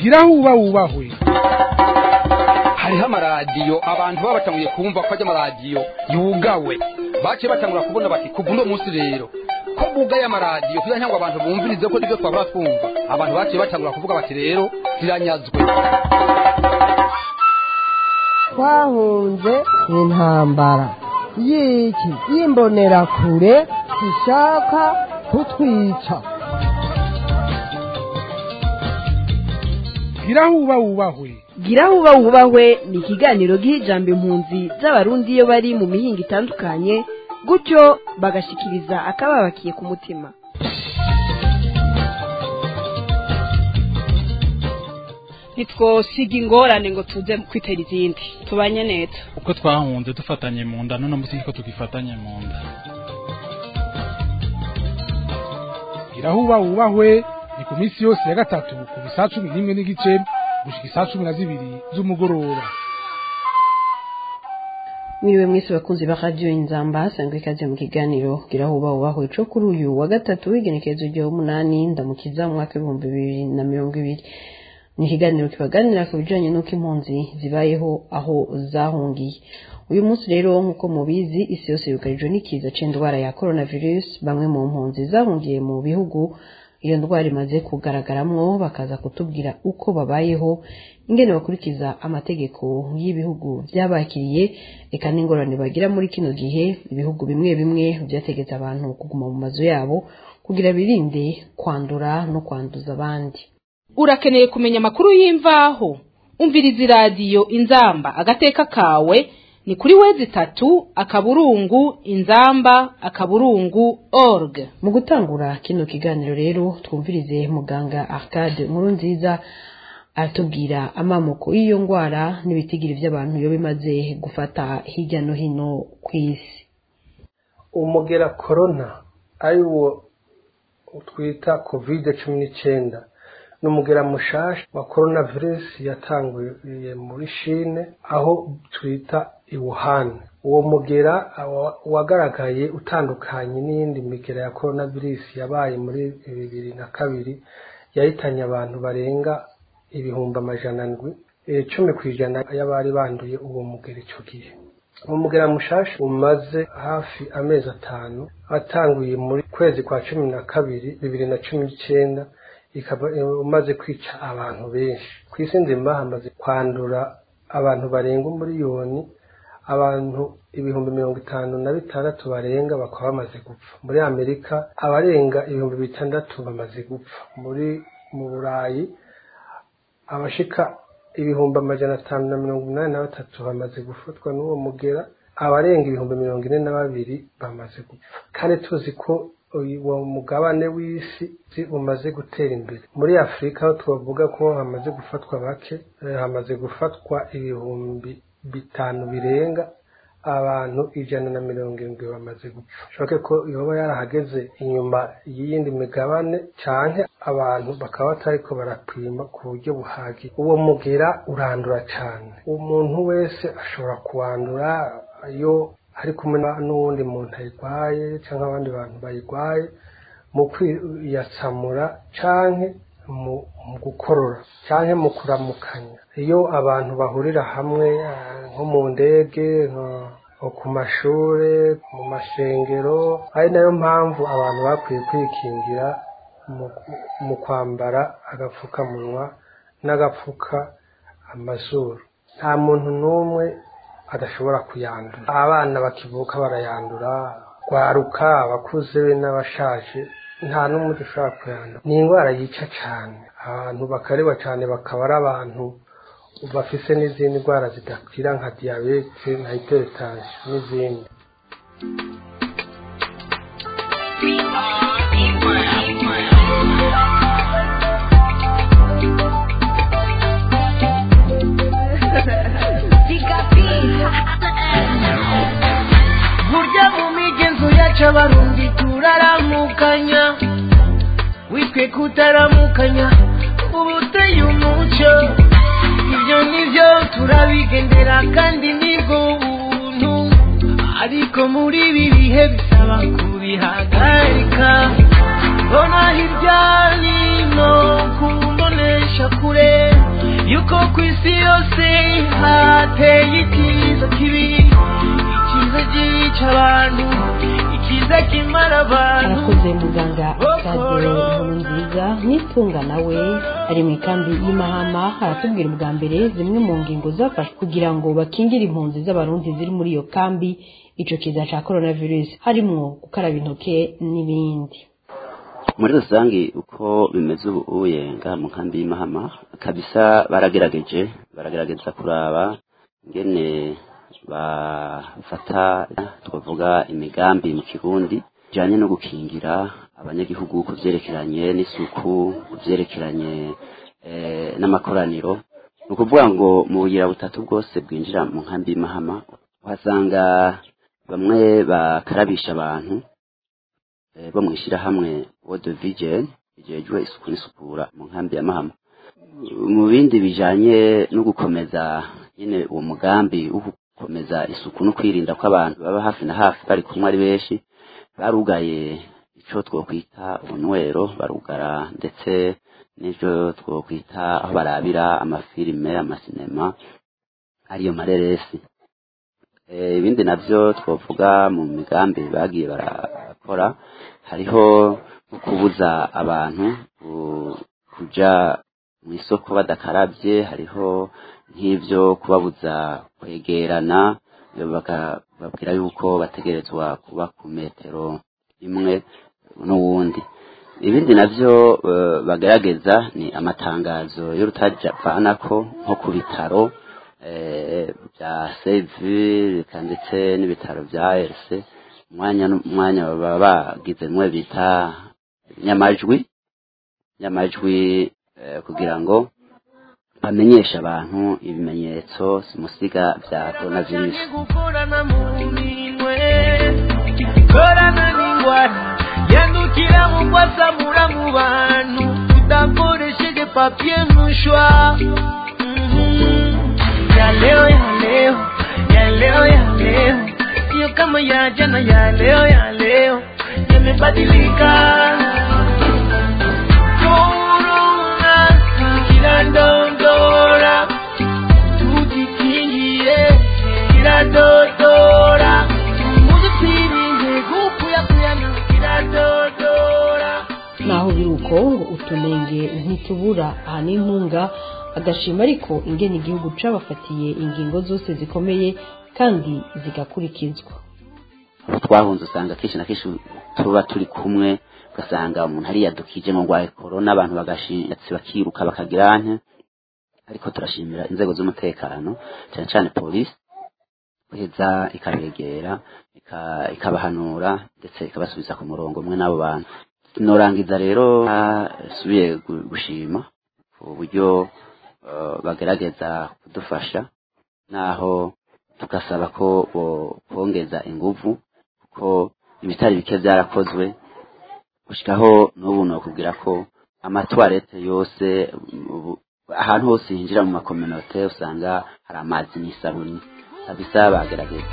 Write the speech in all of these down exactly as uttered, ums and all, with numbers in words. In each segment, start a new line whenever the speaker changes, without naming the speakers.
gira huba wubahwe.
hariho amaradiyo abantu baba batanguye kumva ko ajya amaradiyo yugawe baciye batangura kubona bati kuva uno munsi rero ko bugaye amaradiyo kugira ngo abantu bumvirize ko nibyo twabura twumva abantu baciye batangura kuvuga bati rero ziranyazwe.
twahunze intambara y'iki y'imbonerakure ishaka kutwica.
gira huba wubahwe.
gira huba wubahwe ni ikiganiro giha ijambo impunzi z'abarundi iyo bari mu mihinga itandukanye gutyo bagashikiriza akababakiye ku mutima.
nitwosiga ingorane ngo tuze kwitera izindi tubanye neza
uko twahunze dufatanye mu nda none musi niko tugifatanye mu nda.
gira huba wubahwe ni ku minsi yose ya gatatu ku saa cumi n'imwe n'igice gushika saa cumi na zibiri z'umugoroba.
Mwiriwe mwese bakunzi ba radio Inzamba sangwe ikaze mu kiganiro gira huba wubahwe cyo kuri uyu wa gatatu w'igenekerezo rya umunani ndamukiza mu mwaka w'ibihumbi bibiri na mirongo ibiri. Ni ikiganiro kibaganira ku bijanye n'uko impunzi zibayeho aho zahungiye. Uyu munsi rero nk'uko mubizi isi yose yugarijwe n'ikiza c'indwara ya coronavirus, bamwe mu mpunzi zahungiye mu bihugu iyo ndwara imaze kugaragaramwo bakaza kutubwira uko babayeho, ingene bakurikiza amategeko y'ibihugu byabakiriye, eka n'ingorane bagira muri kino gihe ibihugu bimwe bimwe byategetse abantu kuguma mu mazu yabo kugira birinde kwandura no kwanduza abandi.
urakeneye kumenya amakuru y'imvaho umviriza iradiyo Inzamba agateka kawe ni kuri wezi tatu akaburungu inzamba akaburungu org.
Mu gutangura kino kiganiro rero twumvirize muganga Arcade Nkurunziza atubwira amamoko y'iyo ngwara n'ibitigiri by'abantu yo bimaze gufata hirya no hino ku isi.
Umugera corona ariwo twita covid cumi n'icyenda n'umugera mushasha wa coronavirus yatanguye muri Chine aho twita i Wuhan. Uwo mugera wagaragaye utandukanye n'iyindi migera ya coronavirus yabaye muri bibiri na kabiri yahitanye abantu barenga ibihumbi amajana ndwi icumi kw'ijana y'abari banduye uwo mugera ico gihe. Uwo mugera mushasha umaze hafi amezi atanu atanguye muri kwezi kwa cumi na kabiri bibiri na cumi n'icyenda ikaba umaze kwica abantu benshi. Ku isi nzima hamaze kwandura abantu barenga umuriyoni, abantu ibihumbi mirongo itanu na bitandatu barenga bakaba bamaze gupfa. Muri Amerika abarenga ibihumbi bitandatu bamaze gupfa. Muri mu Burayi abashika ibihumbi amajana atanu na mirongo inani na batatu bamaze gufatwa n'uwo mugera, abarenga ibihumbi mirongo ine na babiri bamaze gupfa. Kandi tuzi ko uwo mugabane w'isi umaze gutera imbere. Muri Afrika aho twavuga ko hamaze gufatwa bake, hamaze gufatwa ibihumbi bitanu birenga, abantu ijana na mirongo irindwi bamaze gupfa. Shoke ko yoba yarahageze inyuma y'iyindi migabane canke abantu bakaba batariko barapima ku buryo buhagije. Uwo mugera urandura cane, umuntu wese ashobora kuwandura iyo ari kumwe n'uwundi muntu ayirwaye cyangwa abandi bantu bayirwaye mu kwiyatsamura canke mu gukorora canke mu kuramukanya. Iyo abantu bahurira hamwe nko mu ndege nko ku mashure mu mashengero, ari nayo mpamvu abantu bakwiye kwikingira mu kwambara agapfukamunwa n'agapfuka amazuru. Nta muntu n'umwe adashobora kuyandura. Abana bakivuka barayandura, kwaruka abakuze n'abashaje, nta n'umwe ushobora kuyandura. Ni indwara yica cyane, abantu bakareba cyane bakaba ari abantu bafise n'izindi ndwara zidakira nka diabete na hypertension n'izindi.
burya mu migenzo yacu abarundi turaramukanya, witwe kutaramukanya ubuteye umuco. Ibyo nivyo turabigendera kandi nibwo buntu, ariko muri ibi bihe bisaba kubihagarika. Bona hirya nino kumbonesha kure yuko ku isi yose hateye ikiza kibi, ikiza gica abantu, ikiza kimara abantu.
arakoze muganga Sade inkuru nziza n'itunga nawe ari mu ikambi y'Imahama aratubwira ubwa mbere zimwe mu ngingo zafashwe kugira ngo bakingire impunzi z'abarundi ziri muri iyo kambi ico kiza ca coronavirus, harimwo gukaraba intoke n'ibindi.
Muri rusange uko bimeze ubuye ngaha mu kambi y'Imahama kabisa baragerageje baragerageza kuraba ngene bafata twavuga imigambi mu Kirundi janye no gukingira abanyagihugu ku vyerekeranye n'isuku, ku vyerekeranye eh, n'amakoraniro. Nukuvuga ngo mu bugira butatu bwose bwinjira mu nkambi y'Imahama uhasanga bamwe bakarabisha abantu eh, bo mwishira hamwe World Vision ijejwe isuku n'isukura mu nkambi y'Amahama. Mu bindi bijanye no gukomeza nyene uwo mugambi wo gukomeza isuku no kwirinda ko abantu baba hafi na hafi bari kumwe ari benshi, barugaye ico twokwita ubunywero, barugara ndetse n'ivyo twokwita aho barabira amafilime, amasinema ariyo mareresi. E, ibindi navyo twovuga mu migambi bagiye barakora hariho kubuza abantu kuja mu isoko badakaravye, hariho nk'ivyo kubabuza kwegerana, bakababwira yuko bategerezwa kuba ku metero imwe n'uwundi. Ibindi navyo uh, bagerageza ni amatangazo y'urutavanako nko ku bitaro eh, bya Seville ndetse n'ibitaro bya R C, umwanya umwanya baba bagize mwe bita nyamajwi nyamajwi eh, kugira ngo bamenyesha abantu ibimenyetso simusiga vya coronavirus.
Korana n'ingwara yandukira mu kwasamura mu bantu udakoresheje papier mouchoir. Ya leo ya leo ya leo ya leo sio kama ya jana, ya leo ya leo yamebadilika. Corona kinadondora, tujikingie kinadondora.
Naho biruko ngo utunenge ntitubura aha n'intunga agashima, ariko ingene igihugu cabafatiye ingingo zose zikomeye kandi zigakurikizwa.
Twahunze usanga kenshi na kenshi tuba turi kumwe, ugasanga umuntu ari yadukije ngo ngwaye corona, abantu bagashitsi bakiruka bakagira nte. Ariko turashimira inzego z'umutekano cyane cyane polisi kuheza ikabegera ikabahanura ndetse ikabasubiza ku murongo umwe n'abo bantu. Norangiza rero subiye gushima uburyo uh, bagerageza kudufasha, naho tugasaba ko bongeza inguvu kuko ibitari bike byarakozwe gushikaho n'ubu no kugira ko amatwarete yose ahantu hose hinjira mu makominote usanga hari amazi n'isabuni kabisa bagerageza.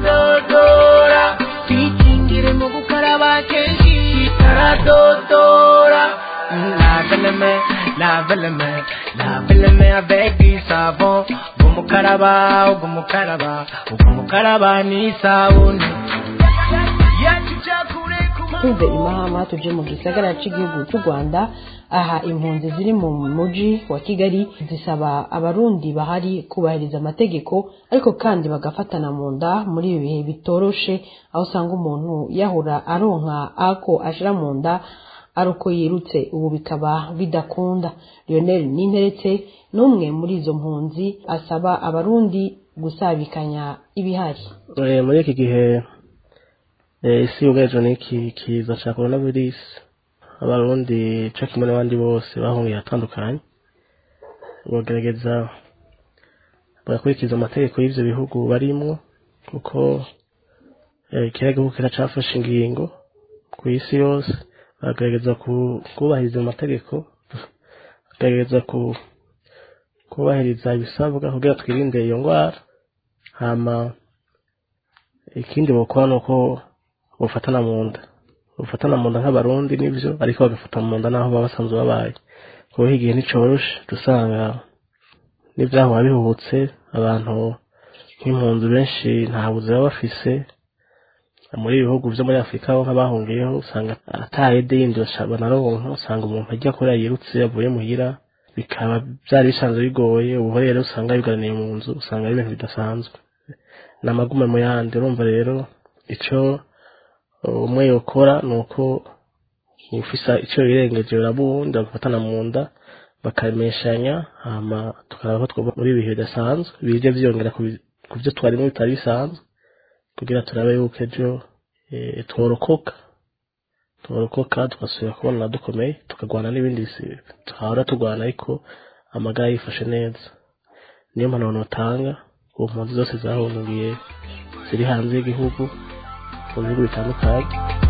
Tikingire mu gukaraba kenshi taradodora, lavez-les-mains, lavez-les-mains, lavez-les-mains avec du savon. Gumukaraba, gumukaraba, gumukaraba n'isabuni.
Tuve Imahama tuje mu gisagara c'igihugu cy'u Rwanda, aha impunzi ziri mu muji wa Kigali zisaba abarundi bahari kubahiriza amategeko, ariko kandi bagafatana mu nda muri ibi bihe bitoroshe, aho usanga umuntu yahura aronka ako ashira mu nda aruko yirutse, ubu bikaba bidakunda. Lionel Ninteretse n'umwe muri izo mpunzi asaba abarundi gusabikanya ibihari.
Eh, muri iki gihe isi yugarijwe n'iki kiza cya coronavirus, abarundi cyo kimwe n'abandi bose bahungiye atandukanye bagerageza bagakurikiza amategeko y'ivyo bihugu barimwo, kuko kiriya gihugu kiracafashe ingingo ku isi yose, bagerageza kubahiriza amategeko, bagerageza kubahiriza ibisabwa kugira twirinde iyo ngwara. Hama ikindi bokora nuko ufatana mu nda ufatana mu nda nk'abarundi n'ivyo, ariko bagafata mu nda naho baba basanzwe babaye, kuko igihe nticoroshe dusanga n'ivyahora bihuhutse abantu nk'impunzi benshi nta buzi baba bafise muri ibihugu vyo muri Afrika aho nk'abahungiyeho usanga atayede yindi banaronka usanga umuntu ajya kurera yirutse yavuye muhira bikaba byari bisanzwe bigoye ubu rero usanga bigaraniye mu nzu usanga ari ibintu bidasanzwe n'amagume mu yandi urumva rero ico umwe yokora nuko ufisa ico yirengeje urabundi bagafatana mu nda bakameshanya hama tukaraba ko muri ibihe bidasanzwe bije vyongera ku byo twarimo bitari bisanzwe kugira turabe yuko ejo tworokoka tworokoka tugasubira kubona dukomeye tukagwana n'ibindi tuhahora tugwana ariko amagara yifashe neza niyo mpano notanga ku mpunzi zose zahungiye ziri hanze y'igihugu mu bihugu bitandukanye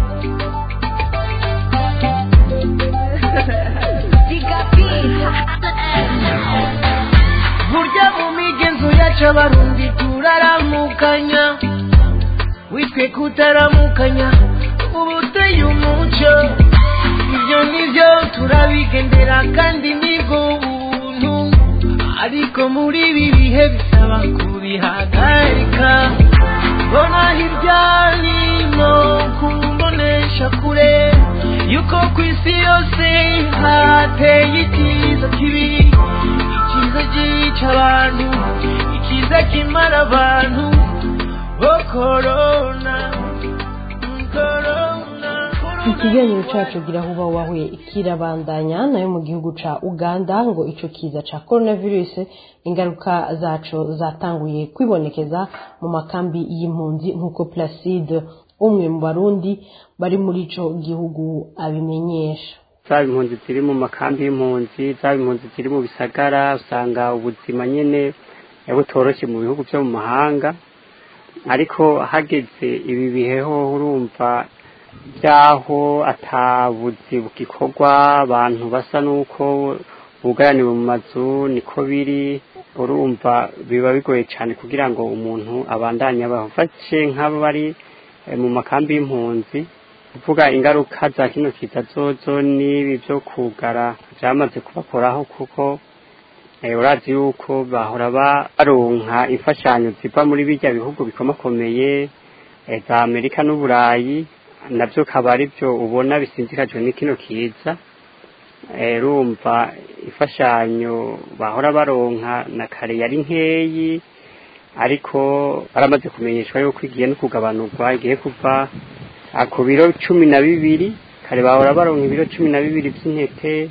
burya mu migenzo yacu abarundi turaramukanya witwe kutaramukanya ubuteye umuco ibyo nibyo turabigendera kandi nibwo buntu ariko muri ibi bihe bisaba kubihagarika bona hirya hino kumbonesha kure yuko ku isi yose hateye ikiza kibi ikiza gica abantu ikiza kimara abantu oh corona corona
ikiganiro cacu gira huba wahuye kirabandanya nayo mu gihugu ca Uganda ngo ico kiza ca coronavirus ingaruka zaco zatanguye kwibonekeza mu makambi y'impunzi nkuko Placide umwe mu barundi bari muri ico gihugu abimenyesha.
Zaba impunzi ziri mu makambi y'impunzi zaba impunzi ziri mu bisagara usanga ubuzima nyene butoroshe mu bihugu byo mu mahanga ariko hageze ibi biheho urumva byaho atabuzi bugikorwa abantu basa nuko bugaraniwe mu mazu niko biri urumva biba bigoye cyane kugira ngo umuntu abandanye abafashe nk'abo bari mu makambi y'impunzi kuvuga ingaruka za kino kiza zozo n'ibi byo kugara byamaze kubakoraho kuko urazi yuko bahora baronka imfashanyo ziva muri bijya bihugu bikomakomeye za Amerika n'Uburayi nabyo kabari byo ubona bisinzikajwe n'ikino kiza urumva imfashanyo bahora baronka na kare yari nkeyi ariko baramaze kumenyeshwa yuko igiye no kugabanurwa igiye kuva ku biro cumi na bibiri kare bahora baronka ibiro cumi na bibiri by'intete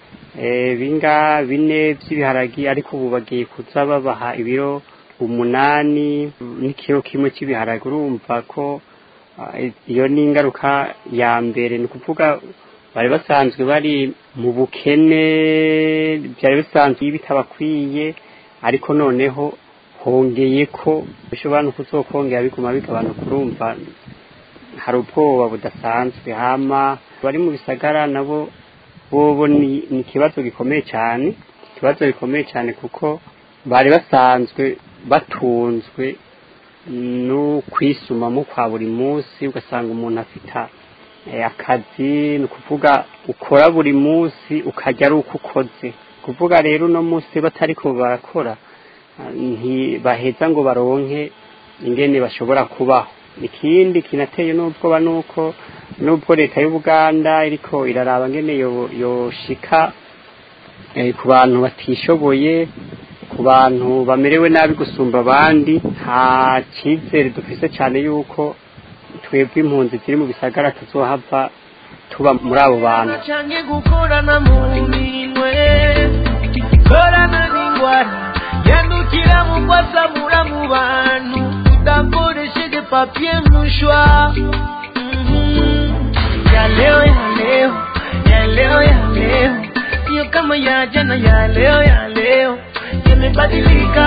binga bine by'ibiharagi ariko ubu bagiye kuza babaha ibiro umunani n'ikiro kimwe cy'ibiharagi urumva ko iyo ni ingaruka ya mbere ni ukuvuga bari basanzwe bari mu bukene byari bisanzwe bitabakwiye ariko noneho hongeye ko bishobora no kuzokongera biguma bigabanuka urumva hari ubwoba budasanzwe hama bari mu bisagara nabo bobo ni ikibazo gikomeye cyane ikibazo gikomeye cyane kuko bari basanzwe batunzwe no kwisumamo kwa buri munsi ugasanga umuntu afita akazi ni ukuvuga ukora buri munsi ukajya ari uko ukoze kuvuga rero uno munsi batari ko barakora ntibaheza ngo baronke ingene bashobora kubaho ikindi kinateye n'ubwoba nuko nubwo leta y'Ubuganda iriko iraraba ngene yo yoshika ku bantu batishoboye ku bantu bamerewe nabi gusumba abandi nta cyizere dufise cyane yuko twebwe impunzi ziri mu bisagara tuzohava tuba muri abo bantu
cyane gukorana mu minwe korana n'ingwara yandukira mu kwasamura mu bantu udakoresheje papier mouchoir ya leo ya leo ya leo ya leo sio kama ya jana ya leo ya leo yamebadilika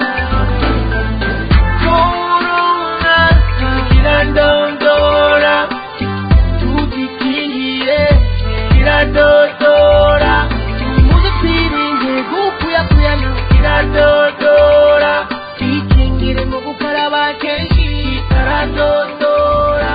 corona kirandondora tujikingie kirandondora muzipiringe gukuya kuyana kirandondora ikingire mu gukaraba kenshi kirandondora.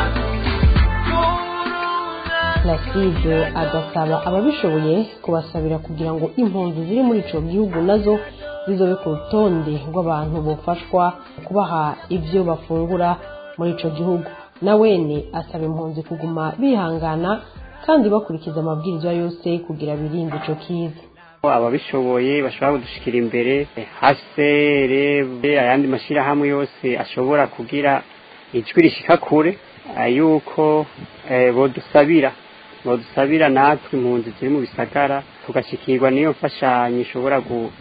Placide agasaba ababishoboye kubasabira kugira ngo impunzi ziri muri ico gihugu nazo zizobe ku rutonde rw'abantu bofashwa kubaha ivyo bafungura muri ico gihugu. Nawene asaba impunzi kuguma bihangana kandi bakurikiza amabwiriza yose kugira birinde ico kiza.
Ababishoboye bashobora kudushikira imbere hasere ayandi mashirahamwe yose ashobora kugira ijwi rishika kure yuko bodusabira bodusabira natwe impunzi ziri mu bisagara tugashikirwa niyo mfashanyo ishobora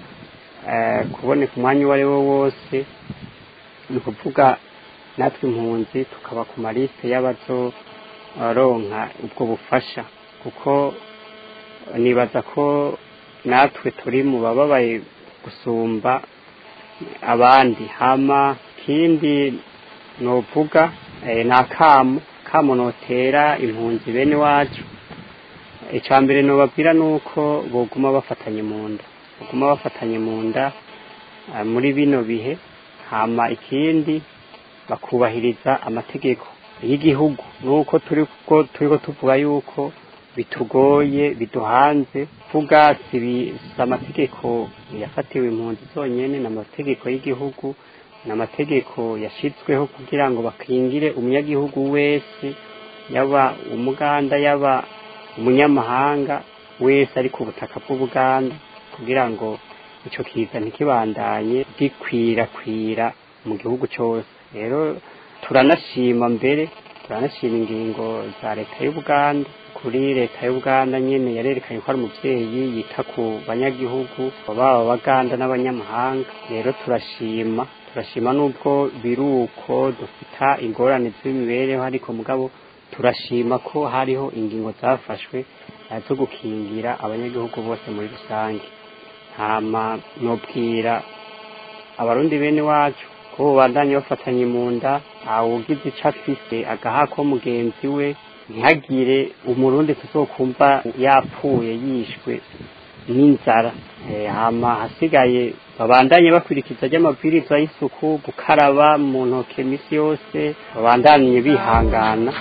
kuboneka umwanya uwo ari wo wose. Ni ukuvuga natwe impunzi tukaba ku maliste y'abazoronka ubwo bufasha, kuko nibaza ko natwe turi mu bababaye gusumba abandi. Hama kindi novuga nakamo kamo notera impunzi bene wacu, icambere nobabwira nuko boguma bafatanye mu nda boguma bafatanye mu nda muri bino bihe. Hama ikindi bakubahiriza amategeko y'igihugu, nuko turi ko turiko tuvuga yuko bitugoye biduhanze vuga sibi amategeko yafatiwe impunzi zonyene n'amategeko y'igihugu n'amategeko yashitsweho kugira ngo bakingire umunyagihugu wese, yaba umuganda yaba umunyamahanga wese ari ku butaka bw'Ubuganda, kugira ngo ico kiza ntikibandanye gikwirakwira mu gihugu cyose. Rero turanashima mbere turanashima ingingo za leta y'Ubuganda, kuri leta y'Ubuganda nyene yarerekanye ko ari umuvyeyi yita ku banyagihugu baba abaganda n'abanyamahanga. Rero turashima turashima nubwo biruko dufita ingorane z'imibereho, ariko mugabo turashima ko hariho ingingo zafashwe zo gukingira abanyagihugu bose muri rusange. Hama nobwira abarundi bene wacu ko bandanye bafatanye mu nda, awugize ico afise agaha ko mugenzi we, ntihagire umurundi tuzokumva yapfuye yishwe n'inzara. Hama hasigaye babandanye bakwirikiza ry'amabwiriza y'isuku, gukaraba mu ntoke misi yose, babandanye bihangana.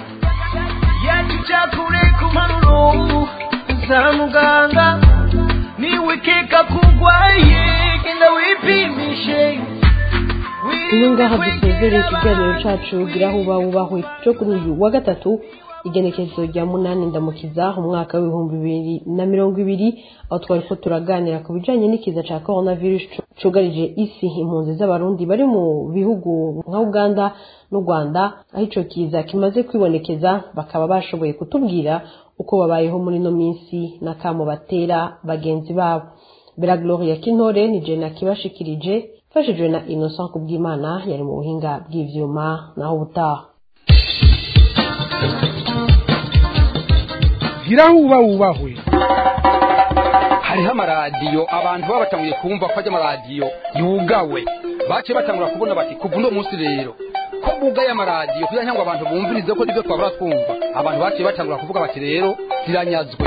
Yatujakure kumaruro za muganga niwe keka kugwaye genda wipimishe.
Iyo ngaha dusezere ikiganiro cacu giraho uba wubahwe cyo kuri uyu wa gatatu igenekerezo rya munani ndamukiza umwaka w'ibihumbi bibiri na mirongo ibiri, aho twari ko turaganira ku bijanye n'ikiza ca coronavirus cugarije isi. Impunzi z'abarundi bari mu bihugu nka Uganda n'u Rwanda aho ico kiza kimaze kwibonekeza, bakaba bashoboye kutubwira uko babayeho muri no minsi n'akamo batera bagenzi babo. Bera Gloria Kintore ni je nakibashikirije, fashijwe na Innocent Kubwimana yari mu buhinga bw'ivyuma. Naho ubutaha.
Giraho uba wubahwe.
Hariho amaradiyo abantu baba batanguye kumva ko ajya amaradiyo yugawe, bace batangura kubona bati kuva uno munsi rero ko bugaye amaradiyo kugira ngo abantu bumvirize ko nibyo twabura twumva. Abantu bace batangura kuvuga bati rero ziranyazwe.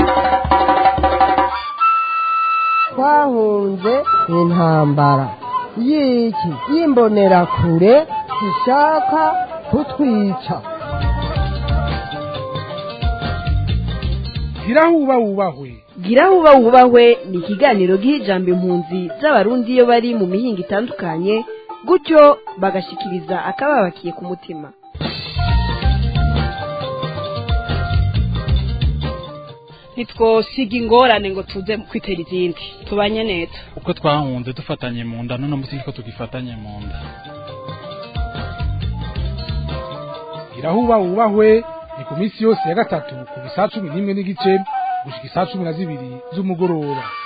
Twahunze intambara y'iki y'imbonerakure ishaka kutwica.
Giraho uba wubahwe.
Giraho uba wubahwe ni ikiganiro giha ijambo impunzi z'abarundi iyo bari mu mihinga itandukanye, gutyo bagashikiriza akababakiye ku mutima.
Nitwosiga ingorane ngo tuze kwitera izindi, tubanye neza.
Uko twahunze dufatanye mu nda none musi ko tugifatanye mu nda.
Giraho uba wubahwe ni ku minsi yose ya gatatu ku saa cumi n'imwe n'igice gushika saa cumi na zibiri z'umugoroba.